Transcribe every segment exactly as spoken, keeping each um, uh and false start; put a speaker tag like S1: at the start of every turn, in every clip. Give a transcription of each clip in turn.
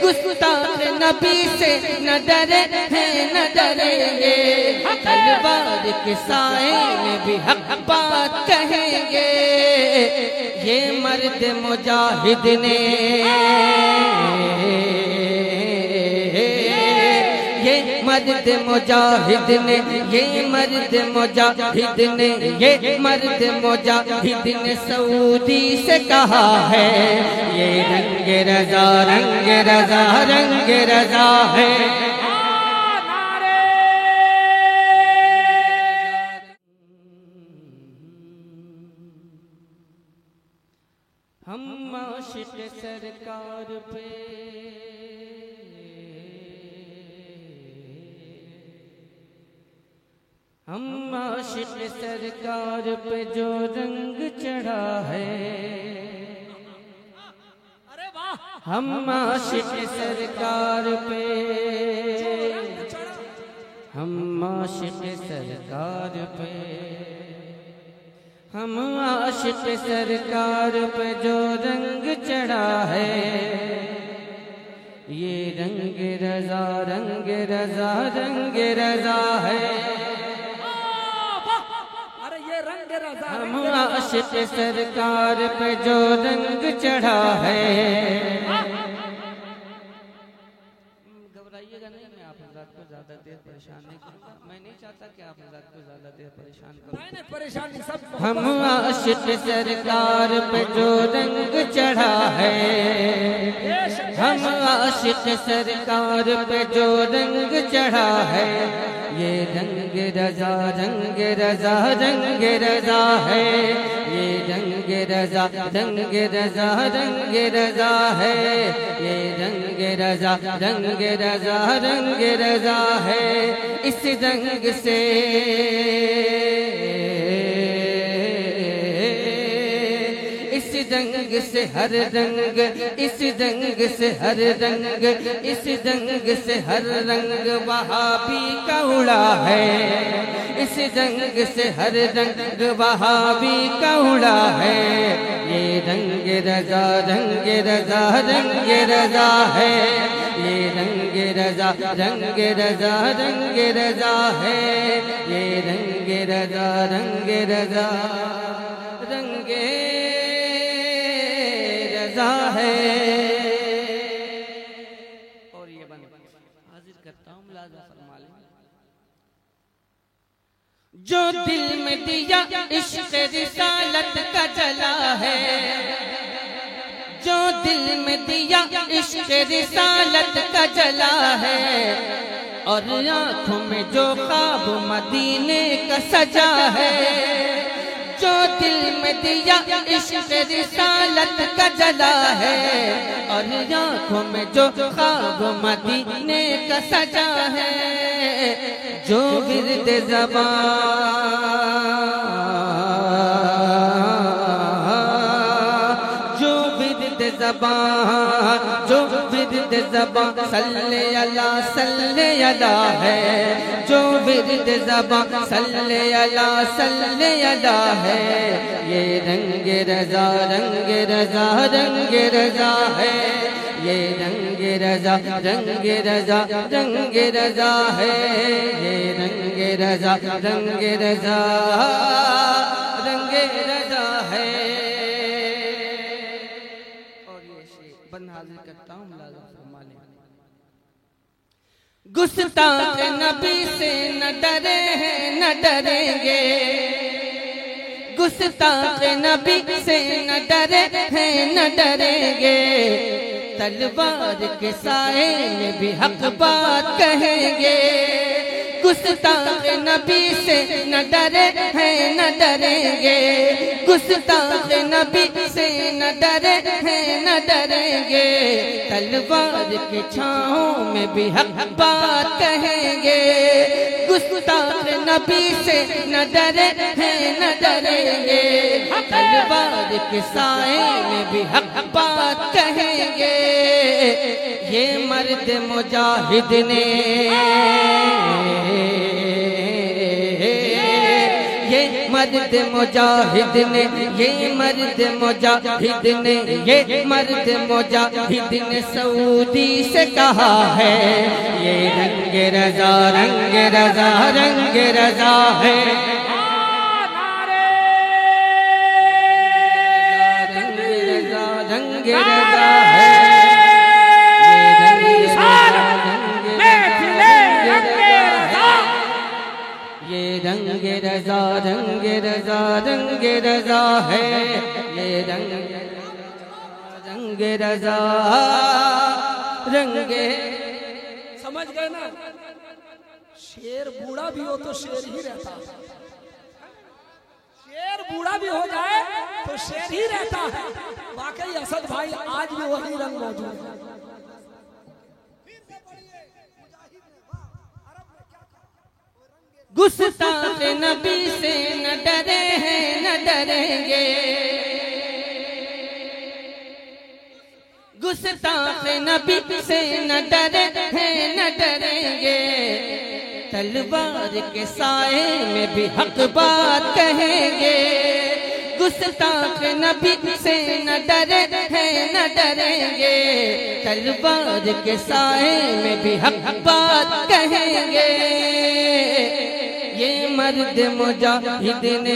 S1: गुस्ताख नबी से न डरे हैं न डरेंगे, तलवार के साए में भी हक बात कहेंगे। ये मर्द मुजाहिद ने, ये मर्द मुजाहिद ने, ये मर्द मुजाहिद ने, ये मर्द मुजाहिद ने सऊदी से कहा है, ये रंग रजा रंग रजा रंग रजा है। हम आशिक सरकार पे हम आशिक सरकार पे जो रंग चढ़ा है,
S2: अरे वाह,
S1: हम आशिक सरकार पे, हम आशिक सरकार पे, हम आशिक सरकार पे जो रंग चढ़ा है, ये रंग रजा रंग रजा रंग रजा है। हम आशिक सरकार पे जो रंग चढ़ा है, घबराइएगा नहीं, मैं आप हज़रात को ज्यादा देर परेशान नहीं करूँगा, मैं नहीं चाहता कि आप हज़रात को ज्यादा देर परेशान करूँ।
S2: परेशानी सब
S1: हम आशिक सरकार पे जो रंग चढ़ा है, हम आशिक सरकार पे जो रंग चढ़ा है, ये रंग रजा रंग रजा रंग रजा है, ये रंग रजा रंग रजा रंग रजा है, ये रंग रजा रंग रजा रंग रजा है। इस रंग से इस रंग से हर रंग, इस रंग से हर रंग, इस रंग से हर रंग वहाबी का उड़ा है, इस रंग से हर रंग वहाबी का उड़ा है, ये रंग रजा रंग रजा रंग रजा है, ये रंग रजा रंग रजा रंग रजा है, ये रंग रजा रंग रजा रंग है। और ये बन हाजिर करता हूँ, मुलाज़ा फरमा लें। जो दिल में दिया इश्क़ रिसालत का जला है, जो दिल में दिया इश्क़ रिसालत का जला है, और आँखों में जो ख्वाब मदीने का सजा है, जो दिल में दिया इश्क़ रिसालत का जला है, और आँखों में जो ख्वाब मदीने का सजा है, जो विर्द ज़बान, जो विर्द ज़बान, जो विर्द ज़बान सल्ले अला सल्ले अला है, जो विर्द ज़बान सल्ले अला सल्ले अला है, ये रंग रजा रंग रजा रंग रजा है, ये रंग रजा रंग रजा रंग रजा है, ये रंग रजा रंग रजा रंग रजा है। और ये शेर बंद हाजिर करता हूँ, मुलाज़ा फरमा लें। गुस्ताख नबी से न डरे हैं न डरेंगे, गुस्ताख नबी से न डरे हैं न डरेंगे, तलवार के साए में भी हक बात कहेंगे, गुस्ताख नबी से न डरे हैं न डरेंगे, गुस्ताख नबी से न डरे हैं न डरेंगे, तलवार के छाँव में भी हक बात कहेंगे, गुस्ताख नबी से न डरे हैं न डरेंगे, तलवार के साए में भी हक बात कहेंगे। ये मर्द मुजाहिद ने, ये मर्द मुजाहिद ने, ये मर्द मुजाहिद ने, ये मर्द मुजाहिद ने सऊदी से कहा है, ये रंग रजा रंग रजा रंग रजा है। रंग रजा रंग रजा है, ये रंग रजा रंग रजा रंग रजा है, ये रंग रंग रजा रंग।
S2: समझ गए ना? शेर बूढ़ा भी हो तो शेर ही रहता है, शेर बूढ़ा भी हो जाए तो शेर ही रहता है। वाकई असद भाई आज भी वही रंग मौजूद है।
S1: गुस्ताख नबी से न डरे हैं न डरेंगे, गुस्ताख नबी से न डरे हैं न डरेंगे, तलवार के साए में भी हक बात कहेंगे। गुस्ताख नबी से न डरे हैं न डरेंगे, तलवार के साए में भी हक बात कहेंगे। ये मर्द मुजाहिद ने,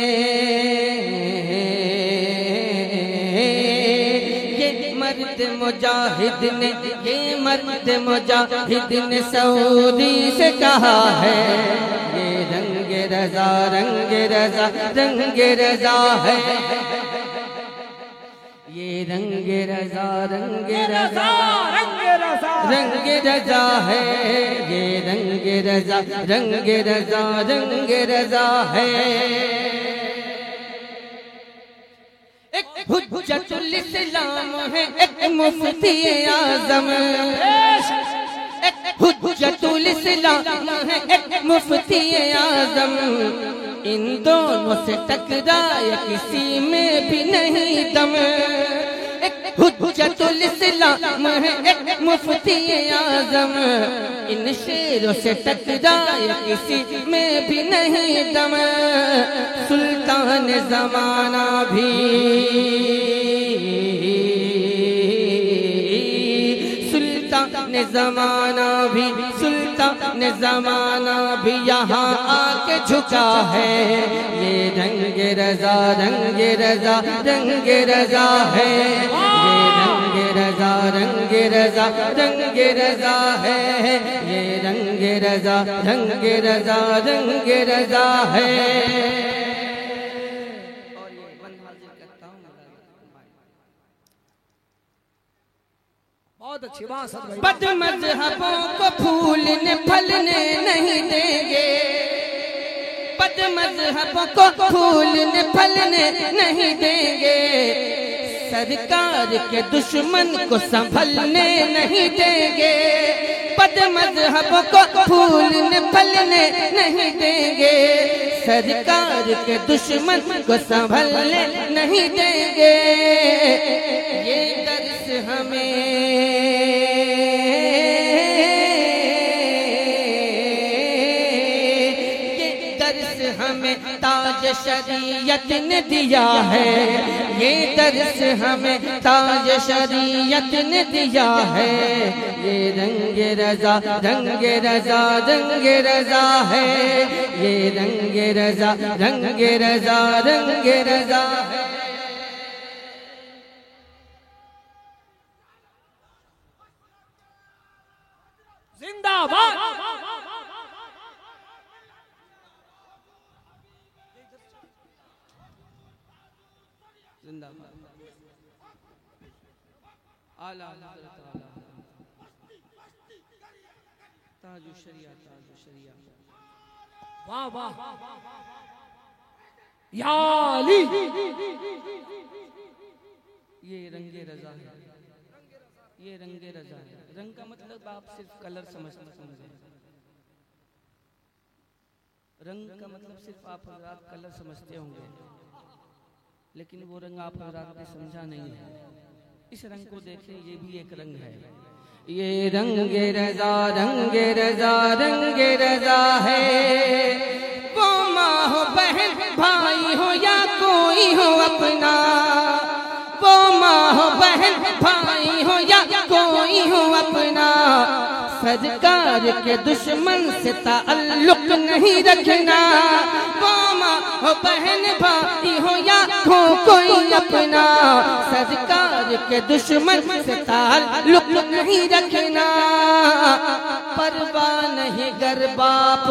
S1: ये मर्द मुजाहिद ने, ये मर्द मुजाहिद ने सऊदी से कहा है, ये रंग रजा रंग रजा रंग रजा है, ये रंग रजा रंग रजा रंग रजा रंग रजा है, ये रंग रजा रंग रजा रंग रजा है। एक हुज्जतुल इस्लाम है, एक मुफ्ती आज़म, एक हुज्जतुल इस्लाम है, एक मुफ्ती आज़म, इन दोनों से टकराया किसी में भी नहीं दम। एक हुज्जतुल इस्लाम है, एक मुफ्ती आज़म, इन शेरों से टकराया किसी में भी नहीं दम। सुल्तान ज़माना भी, सुल्तान ज़माना भी, सुल्तान ज़माना भी यहाँ आके झुका है, ये रंग रजा रंग रजा रंग रजा है, ये रंग रजा रंग रजा रंग रजा है, ये रंग रजा रंग रजा रंग रजा है।
S2: बहुत अच्छी बात सद भाई।
S1: बद मज़हबों को फूलने फलने नहीं देंगे, बद मज़हबों को फूलने फलने नहीं देंगे, सरकार के दुश्मन को संभलने नहीं देंगे, बद मज़हबों को फूलने फलने नहीं देंगे, सरकार के दुश्मन को संभलने नहीं देंगे। ये दर्स हमें, हमें ताज शरीयत ने दिया है, ये दर्स हमें ताज शरीयत ने दिया है, ये रंग रजा रंग रजा रंग रजा है, ये रंग रजा रंग रजा रंग रजा है।
S2: जिंदाबाद।
S1: आला ताजु शरिया ताजु शरिया।
S2: वाह वाह या अली।
S1: ये रंगे रजा है, ये रंगे रजा है। रंग का मतलब आप सिर्फ कलर समझते समझे, रंग का मतलब सिर्फ आप हजरात कलर समझते होंगे, लेकिन वो रंग आप हजरात ने समझा नहीं है। इस रंग को देखें, ये भी एक रंग है। ये रंगे रजा रंगे रजा रंगे रजा है, वो माँ हो बहन भाई कोई हो अपना, वो माँ हो बहन भाई हो या कोई हो अपना, सरकार के दुश्मन से ताल्लुक नहीं रखना। वो माँ हो बहन भाई हो या हो कोई अपना, सरकार के दुश्मन से ताल्लुक नहीं रखना। परवाह नहीं गर बाप,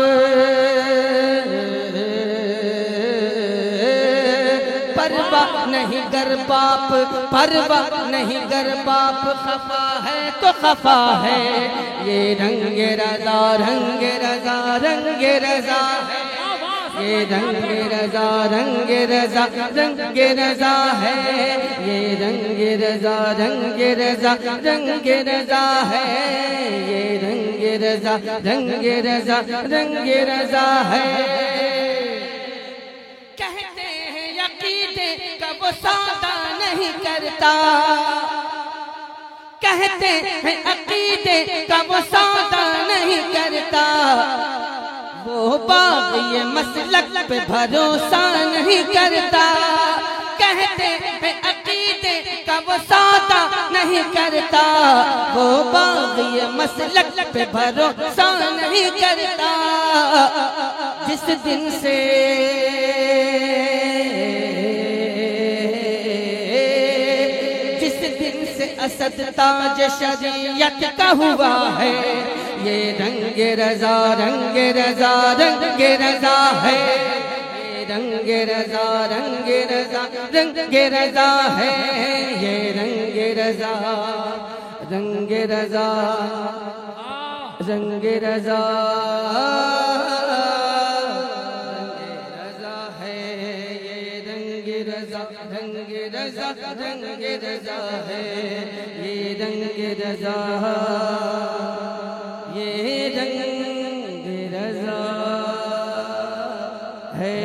S1: परवाह नहीं गर बाप, परवाह नहीं गर बाप, खफा है तो खफा है। ये रंग रजा रंग रजा रंग रजा है, ये रंग रजा रंग रजा रंग रजा है, ये रंग रजा रंग रजा रंग रजा है, ये रंग रजा रंग रजा रंग रजा है। कहते हैं यकीने का वो सौदा नहीं करता, कहते हैं अकीदे का वो सौदा नहीं करता, वो बाग ये मसलक पे भरोसा नहीं करता। कहते हैं अकीदे का वो सौदा नहीं करता, वो बाग ये मसलक पे भरोसा नहीं करता। जिस दिन से जिस दिन से असद ताज शरीयत का हुआ है, ये रंग रजा रंग रजा रंग रजा है, ये रंग रजा रंग रजा रंग रजा है, ये रंग रजा रंग रजा रंग रजा रंग रजा रंग रजा है, ये रंग रजा ये रंग रजा है।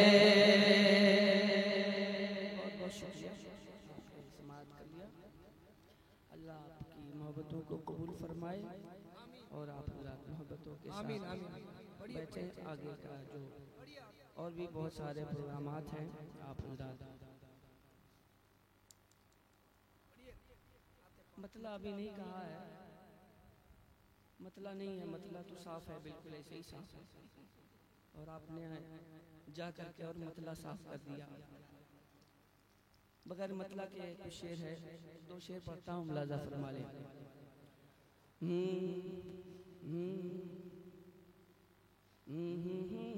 S1: बहुत बहुत शुक्रिया, समाअत कर लिया। अल्लाह आपकी मोहब्बतों को कबूल फरमाए और आप मोहब्बतों के साथ बैठे। आगे का जो और भी बहुत सारे प्रोग्रामात हैं, आप मतला अभी नहीं कहा है, मतला नहीं है, मतला तो साफ है, बिल्कुल ऐसे ही साफ है, और आपने जा करके और मतला साफ कर दिया। बगैर मतला के कुछ शेर है, दो शेर पढ़ता हूँ, मुलाजा फरमा ले। हम्म हम्म हम्म